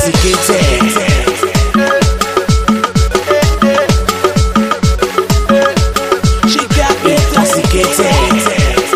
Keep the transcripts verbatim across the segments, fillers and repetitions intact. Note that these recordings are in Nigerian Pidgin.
intoxicated. She got me intoxicated.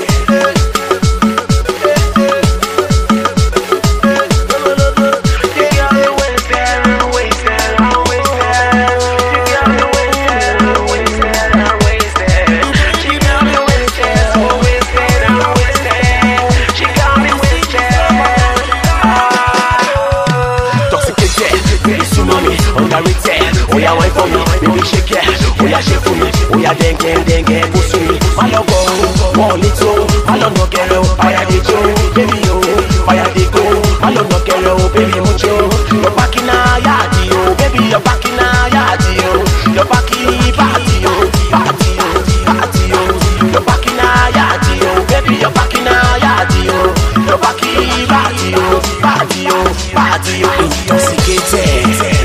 Oya wine for me, baby shake it. Oya shake for me, oya dengue dengue push me. My love go, one little, my love no girl, fire the joe, baby yo, fire the go. My love no girl, baby mucho. Your back in a yardie yo, baby your back in a yardie yo. Your back in party yo, party yo, party yo. Your back in a yardie yo, baby your back in a yardie yo. Your back in party yo, party yo, party yo. Intoxicated.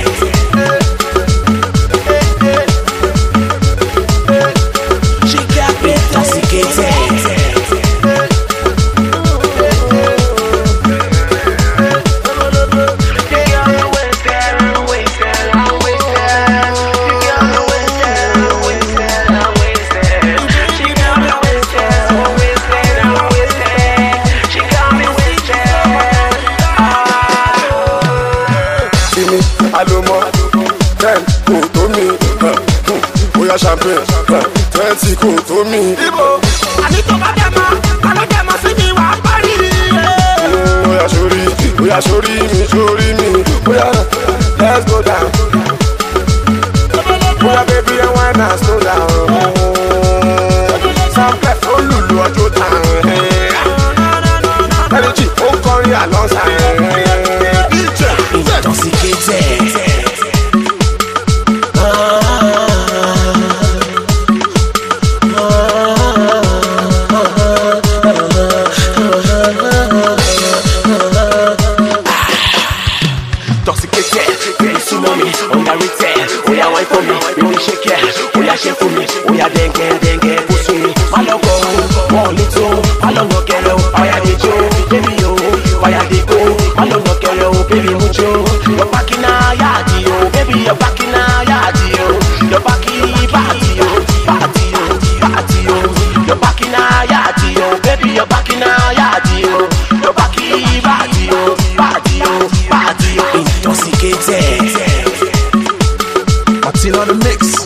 Alomo, ten kò tó mi, bóyá champagne, twenty kò tó mi. Ibo, àní tó bá dẹ̀ mọ́, àlọ́ dẹ̀ mọ́ sí mi wà parí. Bóyá sórí, bóyá sórí mi, sórí mi, bóyá let's go down. Bóyá baby ẹ wine and slow down. Some pep ó lùlù ọjọ́ tán. Energy ó kọrin àlọ́sà. Intoxicated. Intoxicated, baby tsunami, underrated. Oya wine for me, baby shake it. Oya shake for me, oya dengue dengue push me. My love go, one little, my love no girl, fire the joe, baby yo, fire the go. My love no girl, baby mucho. Your back in a yardie yo, baby your back in a yardie yo. Your back in party yo, party yo, party yo. Your back in a yardie yo, baby your back in a yardie yo. Your back in party yo, party yo, party yo. Intoxicated. Martin on the mix.